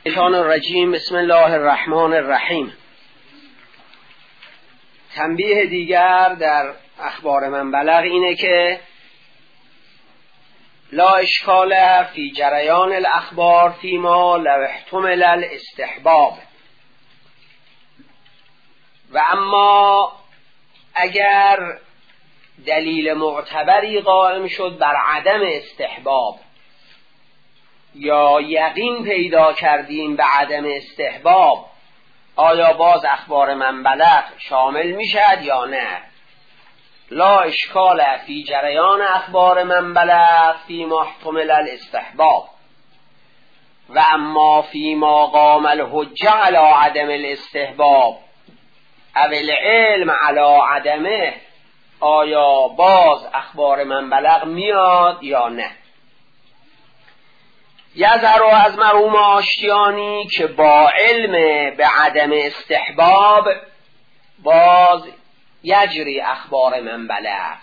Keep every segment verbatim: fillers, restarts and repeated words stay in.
الشیطان الرجیم. بسم الله الرحمن الرحیم. تنبیه دیگر در اخبار من بلغ اینه که لا اشکال فی جریان الاخبار فیما لو احتمل الاستحباب، و اما اگر دلیل معتبری قائم شد بر عدم استحباب یا یقین پیدا کردیم به عدم استحباب، آیا باز اخبار من بلغ شامل میشد یا نه؟ لا اشکال فی جریان اخبار من بلغ فی محتمل الاستحباب، و اما فی ما قام الحجه علی عدم الاستحباب او العلم علی عدمه، آیا باز اخبار من بلغ میاد یا نه؟ یظهر از مرحوم آشتیانی که با علم به عدم استحباب باز یجری اخبار من بلغ،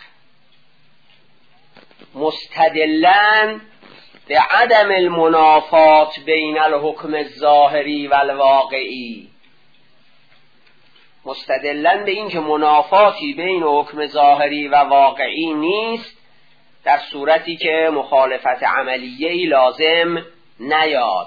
مستدلن به عدم المنافات بین الحکم الظاهری و الواقعی، مستدلن به این که منافاتی بین حکم ظاهری و واقعی نیست در صورتی که مخالفت عملیه‌ای لازم نیاد.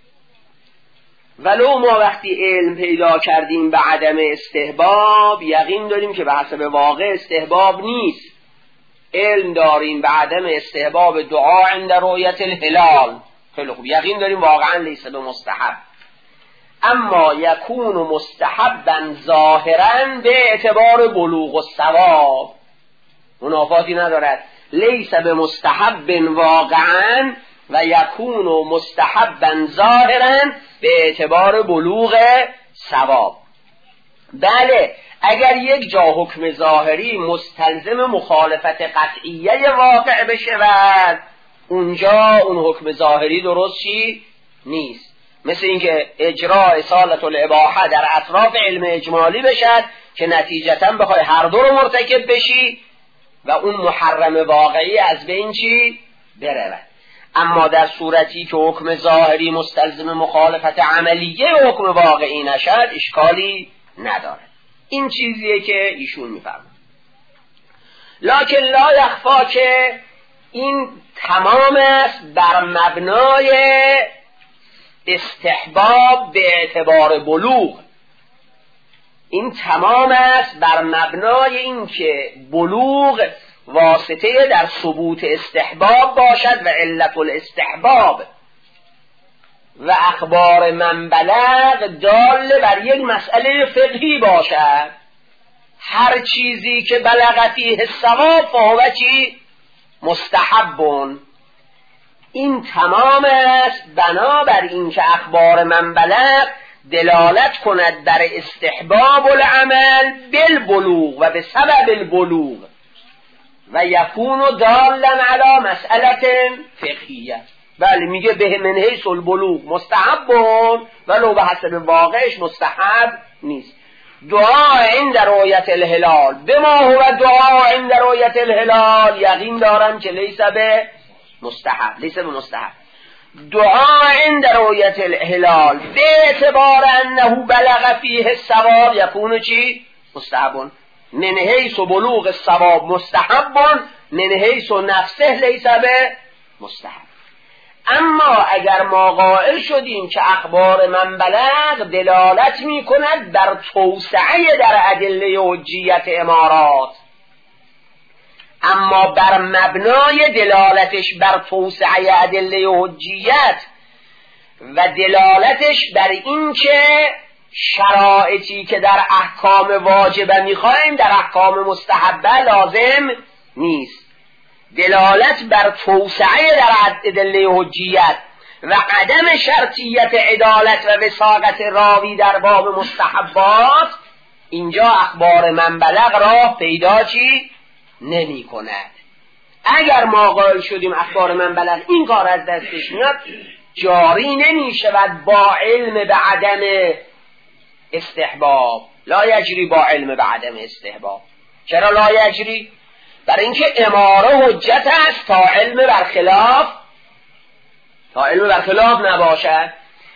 ولو ما وقتی علم پیدا کردیم به عدم استحباب یقین داریم که به حسب واقع استحباب نیست، علم داریم به عدم استحباب دعا عند رؤیت الهلال، خیلی خوب، یقین داریم واقعا لیس به مستحب، اما یکون مستحبا ظاهرا به اعتبار بلوغ الثواب، منافاتی ندارد، لیس به مستحب واقعا و یکون مستحبا ظاهرا به اعتبار بلوغ ثواب. بله، اگر یک جا حکم ظاهری مستلزم مخالفت قطعیه واقع بشود، اونجا اون حکم ظاهری درست چی؟ نیست. مثل اینکه اجرا اصالت الاباحه در اطراف علم اجمالی بشد که نتیجتا بخوای هر دو رو مرتکب بشی و اون محرم واقعی از بین چی؟ برود. اما در صورتی که حکم ظاهری مستلزم مخالفت عملیه حکم واقعی نشد اشکالی نداره. این چیزیه که ایشون میفرماید. لکن لا یخفا که این تمام است بر مبنای استحباب به اعتبار بلوغ، این تمام است بر مبنای این که بلوغ واسطه در ثبوت استحباب باشد و علت الاستحباب، و اخبار من بلغ دال بر یک مسئله فقهی باشد. هر چیزی که بلغ فیه الصواب فهو چی؟ مستحبون. این تمام است بنابر این که اخبار من بلغ دلالت کند در استحباب العمل بالبلوغ و به سبب البلوغ و یکون دالا علی مسئله فقهیه. بله، میگه به من حیث البلوغ مستحبون ولو به حسب واقعش مستحب نیست. دعا عند رؤیت الهلال بما هو دعا عند رؤیت الهلال، یقین دارم که لیس به مستحب، لیس به مستحب. دعا عند رؤیت الهلال به اعتبار انه بلغ فیه الثواب یکون چی؟ مستحبون. من حیث بلوغ الثواب مستحبون، من حیث نفسه لیس به مستحب. اما اگر ما قائل شدیم که اخبار من بلغ دلالت می کند بر توسعه در ادله حجیت امارات، اما بر مبنای دلالتش بر توسعه ادله حجیت و دلالتش بر این که شرایطی که در احکام واجبه میخوایم در احکام مستحبه لازم نیست، دلالت بر توسعه در ادله حجیت و عدم شرطیت عدالت و وثاقت راوی در باب مستحبات، اینجا اخبار من بلغ راه پیدا چی؟ نمی کند. اگر ما قائل شدیم اخبار من بلغ این کار از دستش میاد، جاری نمی شود با علم به عدم استحباب. لا یجری با علم به عدم استحباب. چرا لا یجری؟ برای اینکه اماره حجت است تا علم برخلاف تا علم برخلاف نباشد.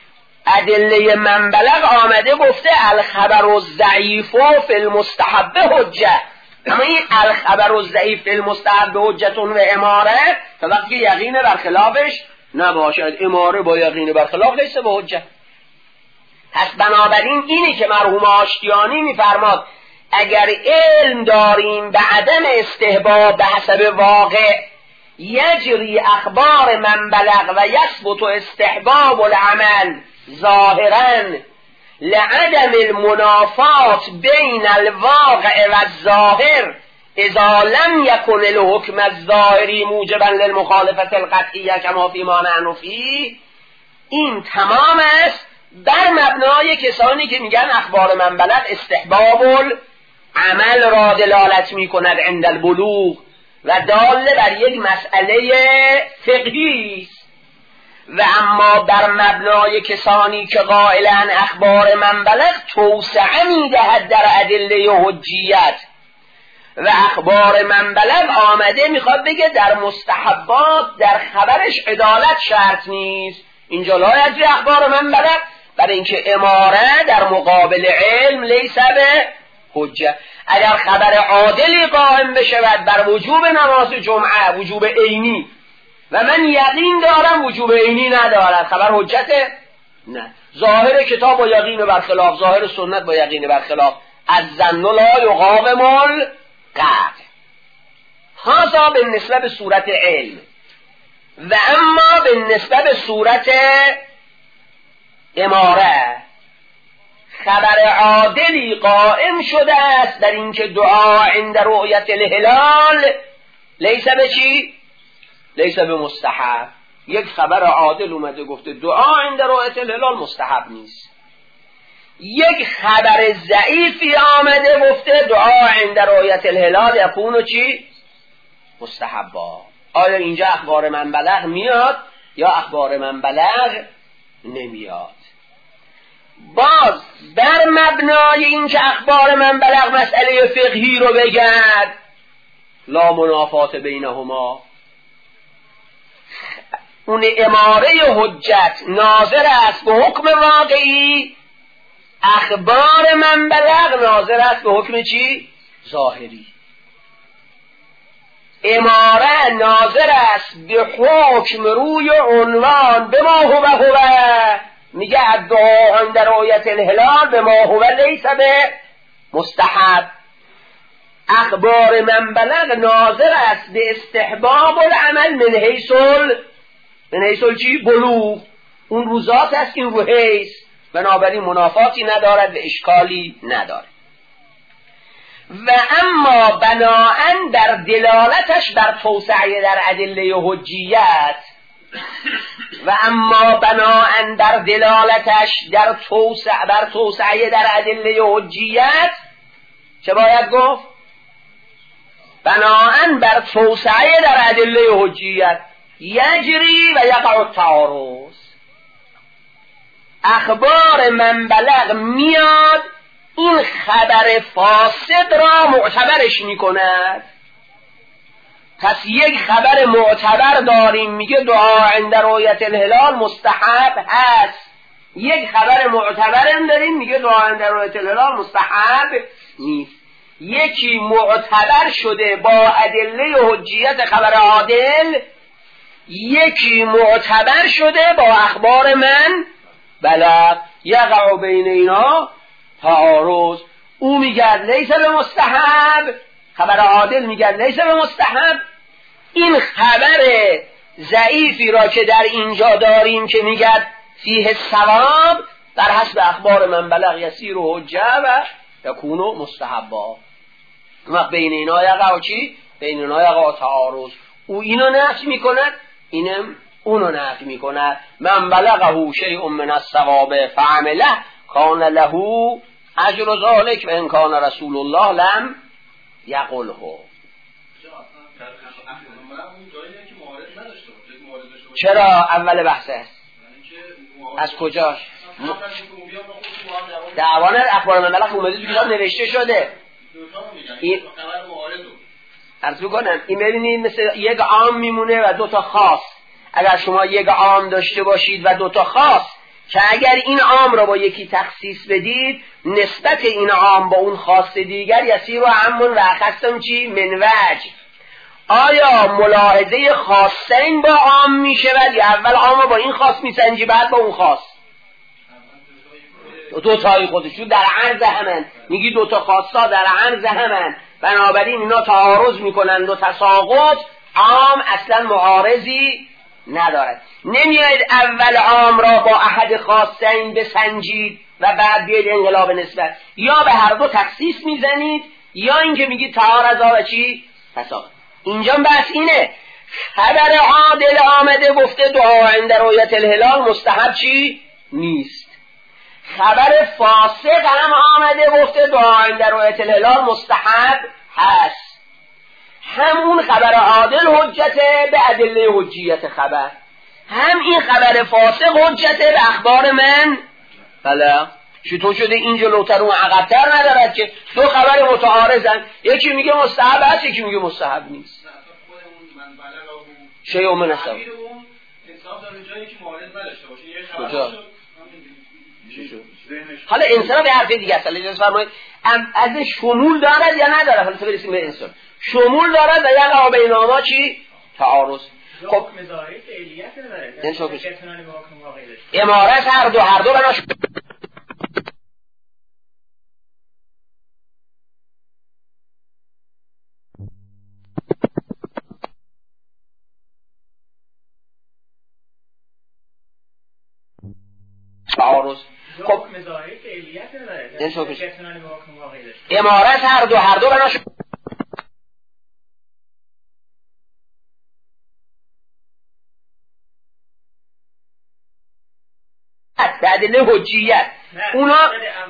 ادله منبلغ آمده گفته الخبر الضعیف فی المستحب حجه، اما این الخبر الضعیف فی المستحب حجتون و اماره تا وقتی که یقین برخلافش نباشد، اماره با یقین برخلاف لیسه به حجه. پس بنابراین اینی که مرحوم آشتیانی میفرماد اگر علم داریم به عدم استحباب به حسب واقع یجری اخبار من بلغ و یثبت استحباب العمل ظاهرا لعدم المنافات بین الواقع و الظاهر اذا لم یکن الحکم الظاهری موجبا للمخالفت القطعیه کما فی ما نحن فیه، این تمام است بر مبنای کسانی که میگن اخبار من بلغ استحباب العمل را دلالت میکند عند البلوغ و داله بر یک مسئله فقهی است. و اما بر مبنای کسانی که قائلن اخبار من بلغ توسعه میدهد در ادله حجیت و اخبار من بلغ آمده میخواد بگه در مستحبات در خبرش عدالت شرط نیست، اینجا لا یجری اخبار من بلغ، برای اینکه اماره در مقابل علم لیس به حجه. اگر خبر عادلی قائم بشود بر وجوب نماز جمعه وجوب عینی و من یقین دارم وجوب عینی ندارد، خبر حجته؟ نه. ظاهر کتاب با یقین برخلاف، ظاهر سنت با یقین برخلاف، از ظن لا یقاوم القطع. هذا بالنسبه به صورت علم. و اما بالنسبه به صورت اماره خبر عادلی قائم شده است در اینکه دعا عند رؤیت الهلال لیس به چی؟ لیس به مستحب. یک خبر عادل اومده گفته دعا عند رؤیت الهلال مستحب نیست. یک خبر ضعیفی آمده گفته دعا عند رؤیت الهلال یکون چی؟ مستحبا. آیا اینجا اخبار من بلغ میاد یا اخبار من بلغ نمیاد؟ باز بر مبنای این که اخبار من بلغ مسئله فقهی رو بگرد لا منافات بینهما، اون اماره حجت ناظر است به حکم واقعی، اخبار من بلغ ناظر است به حکم چی؟ ظاهری. اماره ناظر است به حکم روی عنوان به ما هو هو، میگه الدعا عند رؤیت الهلال به ما هو لیس به مستحب. اخبار من بلغ ناظر است به استحباب العمل من حیث من حیث چی؟ بلوغ. اون روزات است این رو حیث، بنابراین منافاتی ندارد و اشکالی ندارد. و اما بناءً در دلالتش بر توسعه در ادله حجیت و اما بناءً در دلالتش در توسعه بر توسعه در ادله حجیت چه باید گفت؟ بناءً بر توسعه در ادله حجیت یجری و یقع التعارض. اخبار من بلغ میاد این خبر فاسد را معتبرش میکند. پس یک خبر معتبر داریم میگه دعا عند رؤیت الهلال مستحب هست، یک خبر معتبر داریم میگه دعا عند رؤیت الهلال مستحب نیست. یکی معتبر شده با ادله حجیت خبر عادل، یکی معتبر شده با اخبار من بلغ، یقع بین اینا تعارض. او میگه لیس به مستحب، خبر عادل میگه لیس به مستحب. این خبر ضعیفی را که در اینجا داریم که میگه فیه ثواب در حسب اخبار من بلغ یسیر و حجه و یکونو مستحبا. و بین اینا یقع چی؟ بین اینا یقع تعارض. او اینو نفی میکند، اینم اونو نفی میکند. من بلغه شیء من الثواب فعمله کان له اجر ذلک و ان کان رسول الله لم یقله. چرا اول بحث است؟ از کجاش؟ دعوان اخبار من بلغ اومده تو کتاب نوشته شده. این عرض بکنم این ببینید مثل یک عام میمونه و دو تا خاص. اگر شما یک عام داشته باشید و دو تا خاص، که اگر این عام را با یکی تخصیص بدید نسبت این عام با اون خاص دیگر یسیر و همون و اخستم چی؟ من وجه. آیا ملاحظه خاصین با عام می شود یا اول عام با این خاص می سنجی بعد با اون خاص؟ دو تایی خودشون در عرض همن، میگی دو تا خاصا در عرض همن، بنابراین اینا تعارض میکنند و تساقط. عام اصلا معارضی ندارد. نمیاید اول عام را با احد خاصین بسنجید و بعد بیاید انقلاب نسبت، یا به هر دو تخصیص میزنید یا اینکه میگید تعارض و چی؟ تساقط. اینجا بس اینه خبر عادل آمده گفته دعا عند رؤیت الهلال مستحب چی؟ نیست. خبر فاسق هم آمده گفته دعا عند رؤیت الهلال مستحب هست. همون خبر عادل حجته به ادله حجیت خبر، هم این خبر فاسق حجته به اخبار من. بله چطور شده این جلوتر و عقبتر ندارد که دو خبر متعارضن، یکی میگه مستحب هست یکی میگه مستحب نیست. شیء من حساب انصاف داره جایی که معارض نداشته باشه یه خبر شد. حالا انسان به حرف دیگه است. اجازه فرمایید از شمول دارد یا ندارد؟ حالا تو برسیم به انسان. شمول دارد و یقع بینهما چی؟ تعارض. خب مظاهر فعلیت نداره. امارت هر دو هر دو بناش تعارض. خب مظاهر فعلیت نداره. امارت هر دو هر دو بناش به ادله حجیت اونا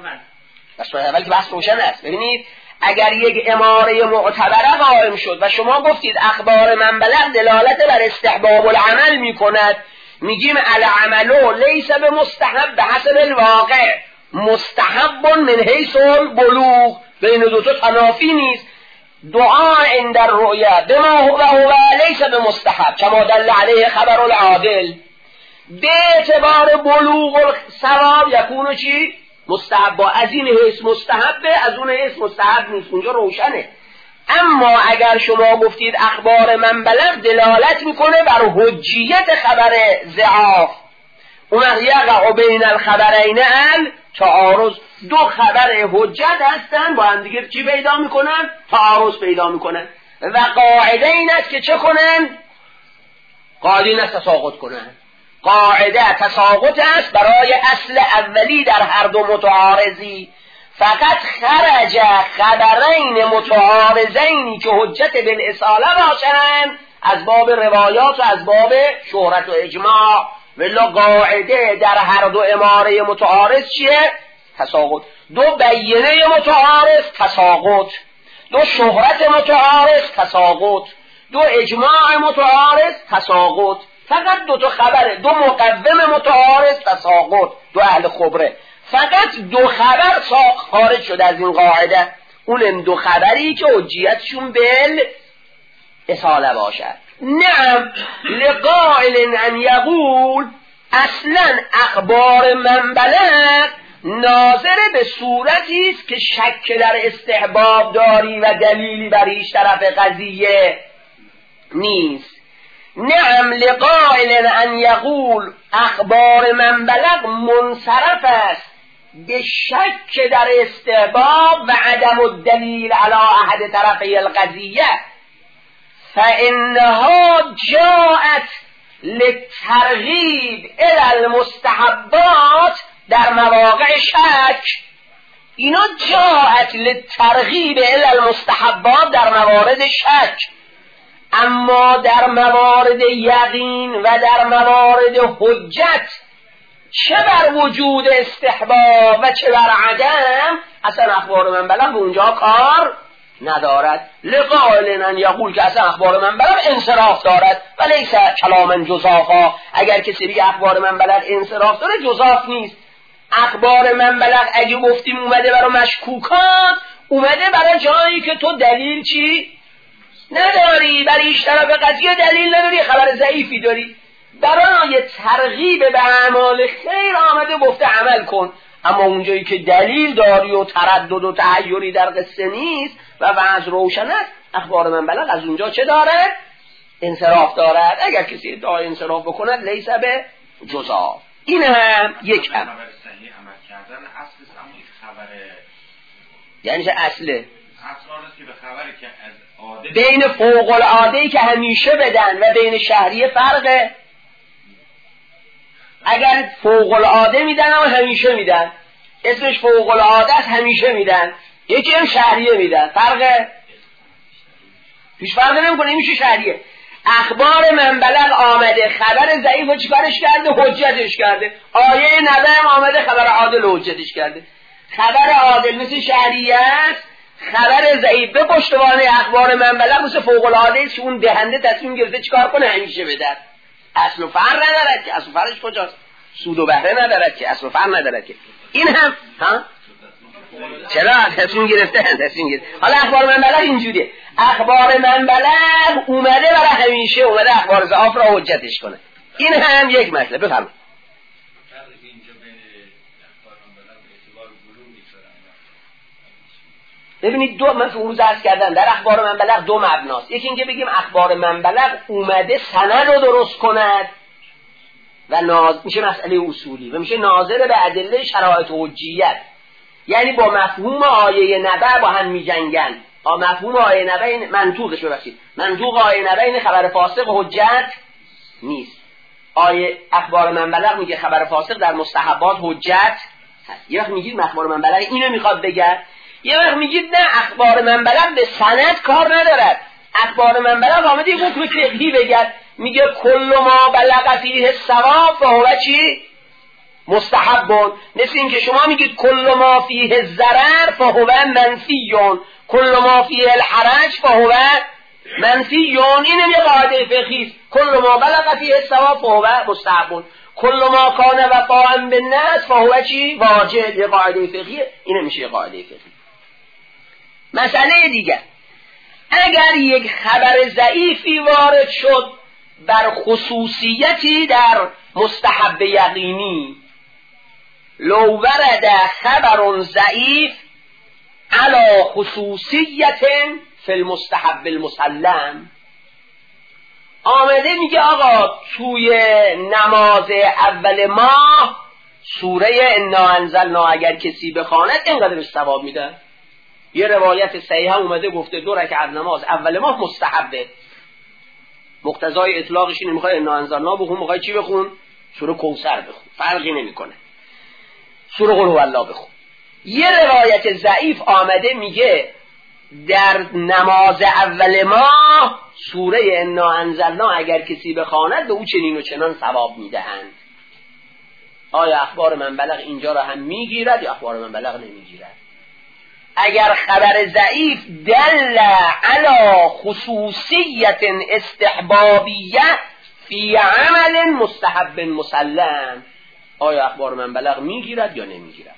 بس اول که بحث روشن است. ببینید اگر یک اماره معتبره قائم شد و شما گفتید اخبار من بلغ دلالت بر استحباب العمل می کند، میگیم العملو لیس به مستحب به حسب الواقع، مستحب من حیث البلوغ، بین دو تا تنافی نیست. دعا عند الرؤیا بما هو هو لیس به مستحب کما دل علیه خبر العادل، به اعتبار بلوغ الثواب یکونو چی؟ مستحب. از این حیث مستحبه از اون حیث مستحب نیست. اونجا روشنه. اما اگر شما گفتید اخبار من بلغ دلالت میکنه بر حجیت خبر ضعاف، اون یقع بین الخبرین ال تعارض، دو خبر حجت هستن با هم دیگه چی پیدا میکنن؟ تعارض پیدا میکنن. و قاعده این است که چه کنن؟ قاعده این است تساقط کنن. قاعده تساقط است برای اصل اولی در هر دو متعارضی. فقط خرج خبرین متعارضینی که حجت بالاصاله باشند از باب روایات و از باب شهرت و اجماع. ولی قاعده در هر دو اماره متعارض چیه؟ تساقط. دو بیینه متعارض تساقط، دو شهرت متعارض تساقط، دو اجماع متعارض تساقط. فقط دو تا خبره، دو مقوم متعارض تساقط، دو اهل خبره. فقط دو خبر خارج شده از این قاعده، اون دو خبری که حجیتشون بل اصاله باشد. نعم لقائل ان یقول اصلا اخبار من بلغ ناظر به صورتی است که شک در استحباب داری و دلیلی بر هیچ طرف قضیه نیست. نعم لقائل ان یقول اخبار من بلغ منصرف است به شک در استحباب و عدم الدلیل علی احد طرفی القضیه، فانها جاءت للترغیب الی المستحبات در مواقع شک. اینا جاءت للترغیب الی المستحبات در موارد شک، اما در موارد یقین و در موارد حجت چه بر وجود استحباب و چه بر عدم اصلا اخبار من بلغ به اونجا کار ندارد. لقائل ان یقول که اصلا اخبار من بلغ انصراف دارد و لیس کلاما جزافا. اگر کسی بگه اخبار من بلغ انصراف داره جزاف نیست. اخبار من بلغ اگه گفتیم اومده برای مشکوکات، اومده برای جایی که تو دلیل چی نداری، برای هیچ طرف قضیه دلیل نداری، خبر ضعیفی داری. برای ترغیب به اعمال خیر آمده گفته عمل کن، اما اونجایی که دلیل داری و تردد و تحیری در قصه نیست و وضع روشن است، اخبار من بلغ از اونجا چه داره؟ انصراف دارد. اگر کسی ادعای انصراف بکند لیس به جزا. این هم یک هم خبر صحیح عمل کردن اصل همون خبر، یعنی چه اصله؟ اصل است که به خبری که از عاده بین فوق العاده‌ای که همیشه بدن و بین شهریه فرقه. اگر فوق العاده میدن اما همیشه میدن، اسمش فوق العاده است، همیشه میدن. یکی هم شهریه میدن، فرقه؟ هیچ فرقی نمیکنه، این میشه شهریه. اخبار من بلغ آمده، خبر ضعیف رو چیکارش کرده؟ حجتش کرده. آیه نبی هم آمده، خبر عادل رو حجتش کرده. خبر عادل مثل شهریه است، خبر ضعیف به پشتوانه اخبار من بلغ مثل فوق العاده است که اون دهنده تصمیم گرفته چیکار کنه؟ همیشه بدن. اصل و فرع ندارد که. اصل و فرعش کجاست؟ سود و بهره ندارد که، اصل و فرع ندارد که. این هم ها چرا تصمیم گرفته؟ تصمیم گرفته. حالا اخبار من بلغ اینجوریه، اخبار من بلغ اومده برای همیشه، اومده اخبار ضعاف را حجتش کنه. این هم یک مسئله. بفرمایید. ببینید دو من فروض عرض کردن در اخبار من بلغ دو مبناست. یکی اینکه بگیم اخبار من بلغ اومده سند رو درست کند و ناز... میشه مسئله اصولی و میشه ناظر به ادله شرایط و حجیت، یعنی با مفهوم آیه نبع با هم میجنگن. با مفهوم آیه نبع این منطوقش ببخشید منطوق آیه نبع این خبر فاسق حجت نیست. آیه اخبار من بلغ میگه خبر فاسق در مستحبات حجت هست. یه وقت میگید اخبار من بلغ اینو میخواد بگه، یه وقت میگید نه اخبار من بلغ به سند کار ندارد. اخبار من بلغ آمده یه حکم فقهی بگه، میگه کل ما بلغ فیه الصواب فهو چی؟ مستحب. مثل این که شما میگید کل ما فیه الضرر فهو منفیون، کل ما فیه الحرج فهو منفیون. این یه قاعده فقهی است. کل ما بلغ فیه الصواب فهو مستحب، کل ما کان وفاء بالنص فهو چی؟ واجب. یه قاعده فقهیه، این میشه یه قاعده فقهی. مسئله دیگر، اگر یک خبر ضعیفی وارد شد بر خصوصیتی در مستحب یقینی، لو ورد خبر ضعیف علی خصوصیت فی المستحب المسلم، آمده میگه آقا توی نماز اول ماه سوره انا انزلنا اگر کسی بخواند اینقدر بهش ثواب میده. یه روایت صحیح اومده گفته دو رکعت نماز اول ماه مستحبه. مقتضای اطلاقش اینه میخوای انا انزلنا بخون، میخوای چی بخون؟ سوره کوثر بخون، فرقی نمیکنه. سوره قل هو الله بخون. یه روایت ضعیف آمده میگه در نماز اول ماه سوره انا انزلنا اگر کسی بخواند به او چنین و چنان ثواب میدهند. آیا اخبار من بلغ اینجا را هم میگیرد یا اخبار من بلغ نمیگیرد؟ اگر خبر ضعیف دل علی خصوصیت استحبابیه فی عمل مستحب مسلم، آیا اخبار من بلغ میگیرد یا نمیگیرد؟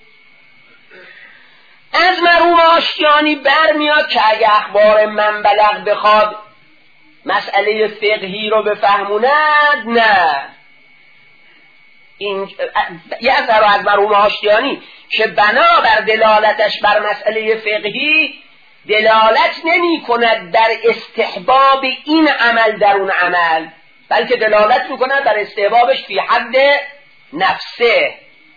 از مرحوم آشتیانی برمیاد که اگه اخبار من بلغ بخواد مسئله فقهی رو بفهموند، نه. این یه اثر از مرحوم آشتیانی که بنا بر دلالتش بر مسئله فقهی دلالت نمی کند در استحباب این عمل در اون عمل، بلکه دلالت می کند در استحبابش فی حد نفسه.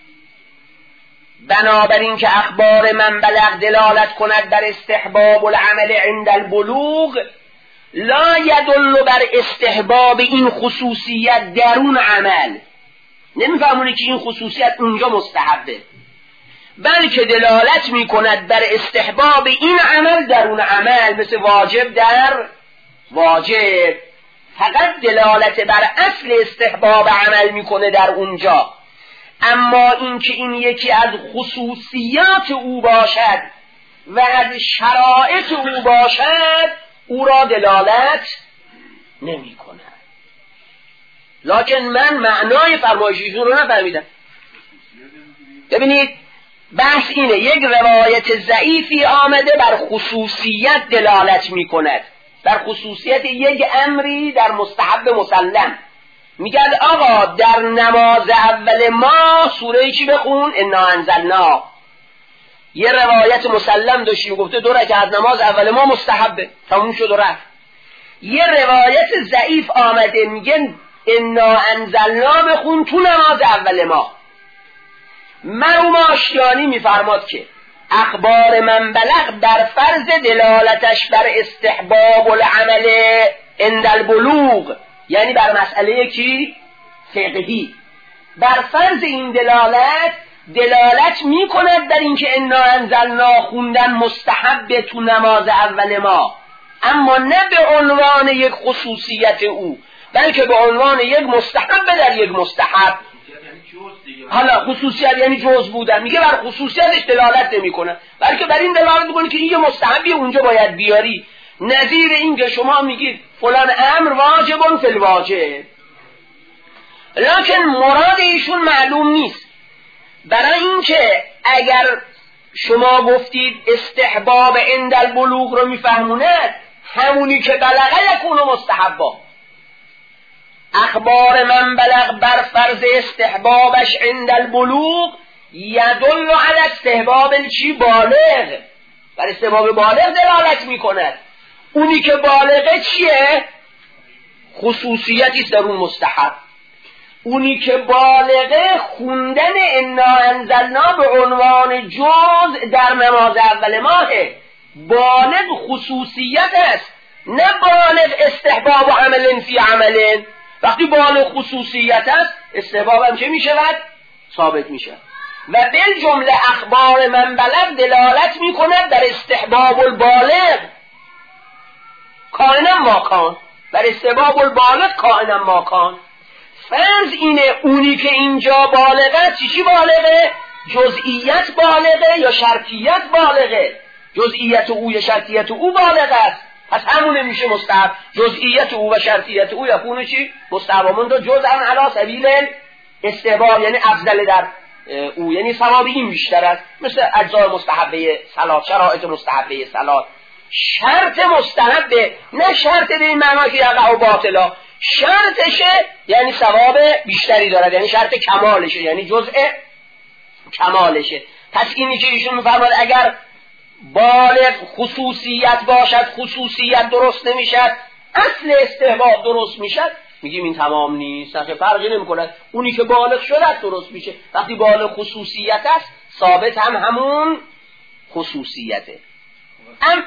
بنابراین که اخبار من بلغ دلالت کند در استحباب العمل عند البلوغ، لا یدل بر استحباب این خصوصیت در اون عمل. نمیفهمونه که این خصوصیت اونجا مستحبه، بلکه دلالت میکند بر استحباب این عمل در اون عمل، مثل واجب در واجب. فقط دلالت بر اصل استحباب عمل میکنه در اونجا، اما اینکه این یکی از خصوصیات او باشد و از شرایط او باشد او را دلالت نمی کند. لکن من معنای فرمایشیشون رو نفهمیدم. ببینید بحث اینه، یک روایت ضعیفی آمده بر خصوصیت دلالت می کند، بر خصوصیت یک امری در مستحب مسلم. میگن آقا در نماز اول ما سوره چی بخون؟ انا انزلنا. یه روایت مسلم داشتیم گفته دو رکعت نماز اول ما مستحبه، تموم شد و رفت. یه روایت ضعیف آمده میگن انا انزلنا بخون تو نماز اول ما. مرحوم آشتیانی میفرماد که اخبار من بلغ بر فرض دلالتش بر استحباب العمل عند البلوغ، یعنی بر مسئله کی؟ فقهی. بر فرض این دلالت دلالت می کند در اینکه انا انزلنا خوندن مستحب تو نماز اول ما، اما نه به عنوان یک خصوصیت او، بلکه به عنوان یک مستحب در یک مستحب. حالا خصوصیت یعنی جز بودن، میگه بر خصوصیتش دلالت نمی کنه، بلکه بر این دلالت میکنه که این مستحبی اونجا باید بیاری. نظیر این که شما میگید فلان امر واجبون فی الواجب، لکن مراد ایشون معلوم نیست. برای اینکه اگر شما گفتید استحباب عند البلوغ رو میفهموند، همونی که بلغه یکون مستحبا. اخبار من بلغ بر فرض استحبابش عند البلوغ یدل علی استحباب چی؟ بالغ. بر استحباب بالغ دلالت میکند. اونی که بالغه چیه؟ خصوصیتی در اون مستحب. اونی که بالغه خوندن انا انزلنا به عنوان جز در نماز اول ماهه. بالغ خصوصیت است، نه بالغ استحباب و عمل فی عمل. وقتی بالغ خصوصیت است استحباب هم چه می شود؟ ثابت می شود. و بالجمله اخبار من بلغ دلالت می کند در استحباب البالغ کائنا ما کان، بر استحباب البالغ کائنا ما کان. فرض اینه اونی که اینجا بالغه چی چی بالغه؟ جزئیت بالغه یا شرطیت بالغه؟ جزئیت او یا شرطیت او بالغه است، پس همونه میشه مستحب. جزئیت او و شرطیت او یکونه چی؟ مستحبامون دو جزء علی سبیل استحباب، یعنی افضل در او، یعنی ثواب این بیشتر است. مثل اجزای مستحبه صلات، شرایط مستحبه صلات. شرط مستحبه نه شرط به این معنی که یقع و باطلا، شرطشه یعنی ثواب بیشتری دارد، یعنی شرط کمالشه، یعنی جزء کمالشه. پس اینی که ایشون میفرماد اگر بالغ خصوصیت باشد خصوصیت درست نمیشد، اصل استحباب درست میشد، میگیم این تمام نیست، که فرقی نمیکنه. اونی که بالغ شده درست میشه. وقتی بالغ خصوصیت است ثابت هم همون خصوصیته. ام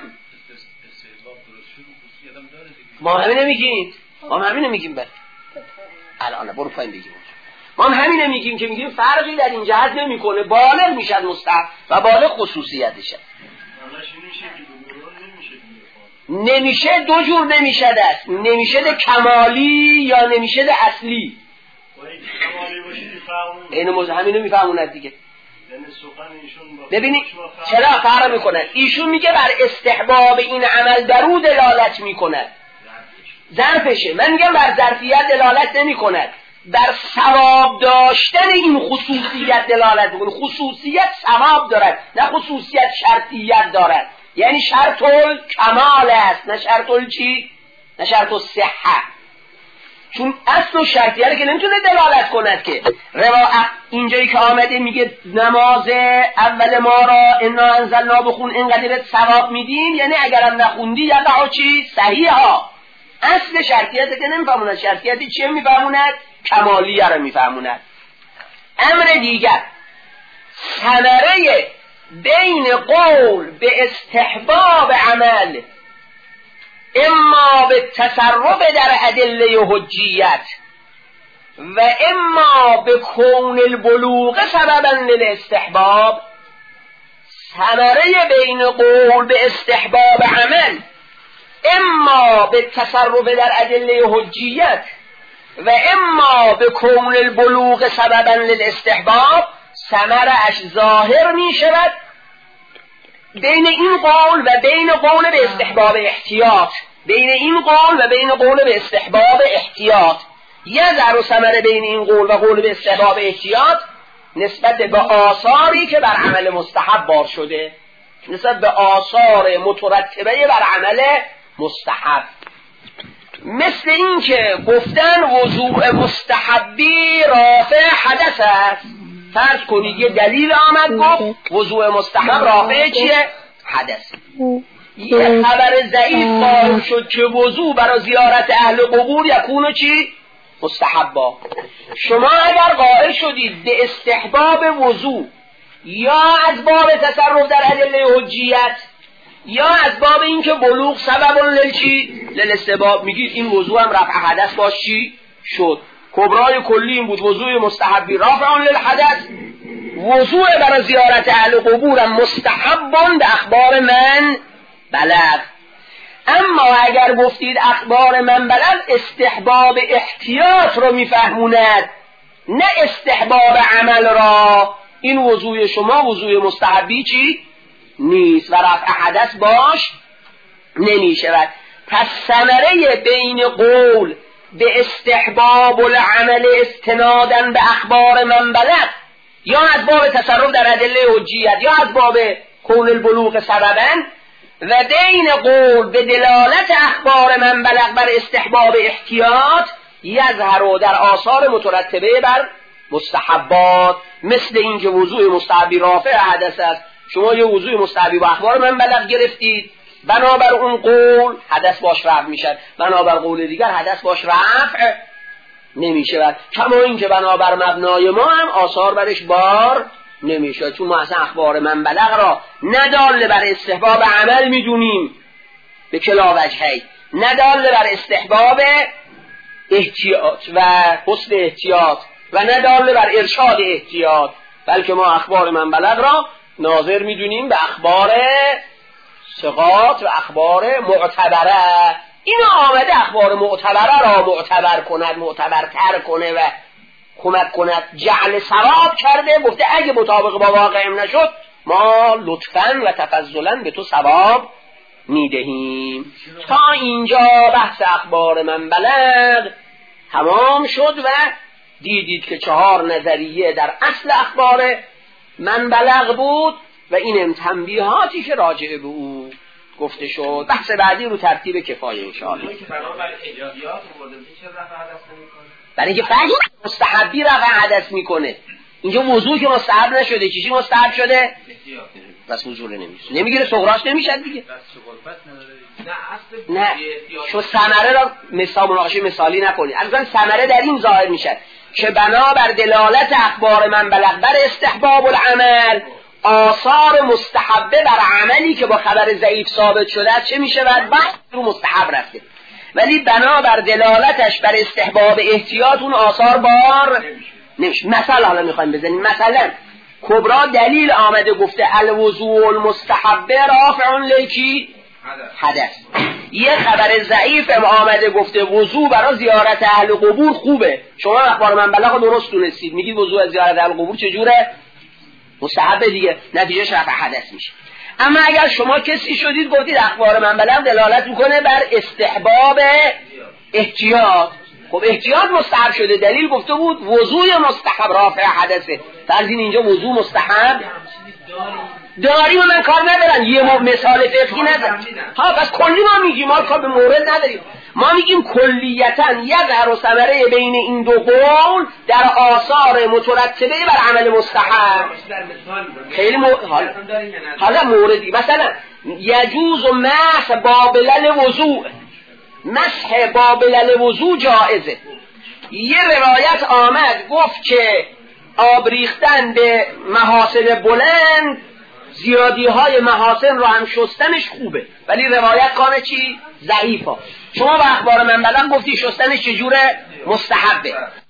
ما همین نمیگیم، ما همین نمیگیم. بله الان برو پایین بگیم. ما همین نمیگیم که میگیم فرقی در این جهت نمیکنه، بالغ میشد مستحب و بالغ خصوصیتشه. نمیشه دو جور نمیشه است، نمیشه کمالی یا نمیشه اصلی. این موضوع همینو میفهموند دیگه. ببینید چرا فرق میکنه. ایشون میگه بر استحباب این عمل در او دلالت میکنه، ظرفشه. من میگم بر ظرفیت دلالت نمیکنه، بر ثواب داشتن این خصوصیت دلالت میکنه. خصوصیت ثواب دارد، نه خصوصیت شرطیت دارد. یعنی شرط الکمال است، نه شرط چی؟ نه شرط الصحه. چون اصل و شرطیه که نمیتونه دلالت کند که روا اینجایی که آمده میگه نماز اول ما را انا انزلنا بخون اینقدر ثواب میدیم، یعنی اگرم نخوندی یقع چی؟ صحیح ها. اصل شرطیت که نمیفهموند. شرطیتی چیه میفهموند؟ کمالیه رو میفهموند. امر دیگر، ثمره بین قول به استحباب عمل اما به تصرف در ادله حجیت و اما به کون البلوغ سببا للاستحباب. ثمره بین قول به استحباب عمل اما به تصرف در ادله حجیت و اما به کون البلوغ سببا للاستحباب، ثمرش ظاهر می شود بین این قول و بین قول به استحباب احتیاط. بین این قول و بین قول به استحباب احتیاط یظهر ثمره بین این قول و قول به استحباب احتیاط نسبت به آثاری که بر عمل مستحب بار شده، نسبت به آثار مترتبه بر عمل مستحب. مثل این که گفتن وضوء مستحبی رافع حدث است. فرض کنید یه دلیل آمد گفت وضوء مستحب رافع چیه؟ حدث. یه خبر ضعیف قائل شد که وضوء برای زیارت اهل قبور یکونو چی؟ مستحبا. شما اگر قائل شدید به استحباب وضوء یا از باب تصرف در ادله حجیت یا از باب این که بلوغ سبب للچی للاستحباب، میگید این وضوء هم رفع حدث باش چی شد. کبرای کلی این بود وضوء مستحبی رفع للحدث، وضوء برای زیارت اهل قبور مستحبان به اخبار من بلغ. اما اگر گفتید اخبار من بلغ استحباب احتیاط رو میفهموند نه استحباب عمل را، این وضوء شما وضوء مستحبی چی نیست و رفع حدث باش نمی شود. پس ثمره بین قول به استحباب العمل استنادن به اخبار من بلغ یا از باب تصرف در ادله حجیت یا از باب کون البلوغ سببا و بین قول به دلالت اخبار من بلغ بر استحباب احتیاط یظهر در آثار مترتبه بر مستحبات، مثل این که وضوء مستحبی رافع حدث است. شما یه وضوء مستحبی با اخبار من بلغ گرفتید، بنابر اون قول حدث باش رفع میشد، بنابر قول دیگر حدث باش رفع نمیشود. کما این که بنابر مبنای ما هم آثار برش بار نمیشود، چون ما اصلا اخبار من بلغ را ندال بر استحباب عمل میدونیم به کلا وجهی، ندال بر استحباب احتیاط و حسن احتیاط و ندال بر ارشاد احتیاط، بلکه ما اخبار من بلغ را ناظر میدونیم به اخبار ثقات و اخبار معتبره. این آمده اخبار معتبره را معتبر کند، معتبرتر کنه و کمک کند، جعل ثواب کرده، گفته اگه مطابق با واقع نشد ما لطفاً و تفضلاً به تو ثواب میدهیم. تا اینجا بحث اخبار من بلغ تمام شد و دیدید که چهار نظریه در اصل اخبار من بلغ بود و این تنبیهاتی که راجع به او گفته شد. بحث بعدی رو ترتیب کفایه انشاءالله. برای اینکه فقط مستحبی رفع حدث میکنه. اینجا وضوع که مستحب نشده، چیزی مستحب شده بس وضوع نمیشه، نمیگیره صغراش نمیشه دیگه. نه شو ثمره را مثال مناقشه مثالی نکنید. اصلا ثمره در این ظاهر میشه که بنابر دلالت اخبار من بلغ بر استحباب العمل آثار مستحبه بر عملی که با خبر ضعیف ثابت شده چه میشه؟ بعد بحث رو مستحب رفته، ولی بنابر دلالتش بر استحباب احتیاط اون آثار بار نمیشه. مثلا حالا میخوایم بزنیم، مثلا کبرا دلیل آمده گفته الوضوء المستحبه رافع لکی حدث، یه خبر ضعیف آمده گفته وضوء برای زیارت اهل قبور خوبه. شما اخبار من بلغ درست دونستید، میگید وضوء از زیارت اهل قبور چجوره؟ مستحبه دیگه، نتیجهش رفع حدث میشه. اما اگر شما کسی شدید گفتید اخبار من بلغ دلالت میکنه بر استحباب احتیاط، خب احتیاط مستحب شده، دلیل گفته بود وضوء مستحب رافع حدثه، فرضین اینجا وضوء مستحب داریم و من کار ندارم، یه مثال فقهی ندارم ها، پس کلی ما میگیم، ما کار به مورد نداریم، ما میگیم کلیتاً یظهر و ثمره بین این دو قول در آثار مترتبه بر عمل مستحب. خیلی مو... حالا حالا موردی مثلا یجوز مسح بابلل وضوء، مسح بابلل وضوء جائزه. یه روایت آمد گفت که آب ریختن به محاسن بلند زیادی های محاسن رو هم شستنش خوبه، ولی روایت کانه چی؟ ضعیفه. شما با اخبار من بلند گفتی شستنش چجوره؟ مستحبه.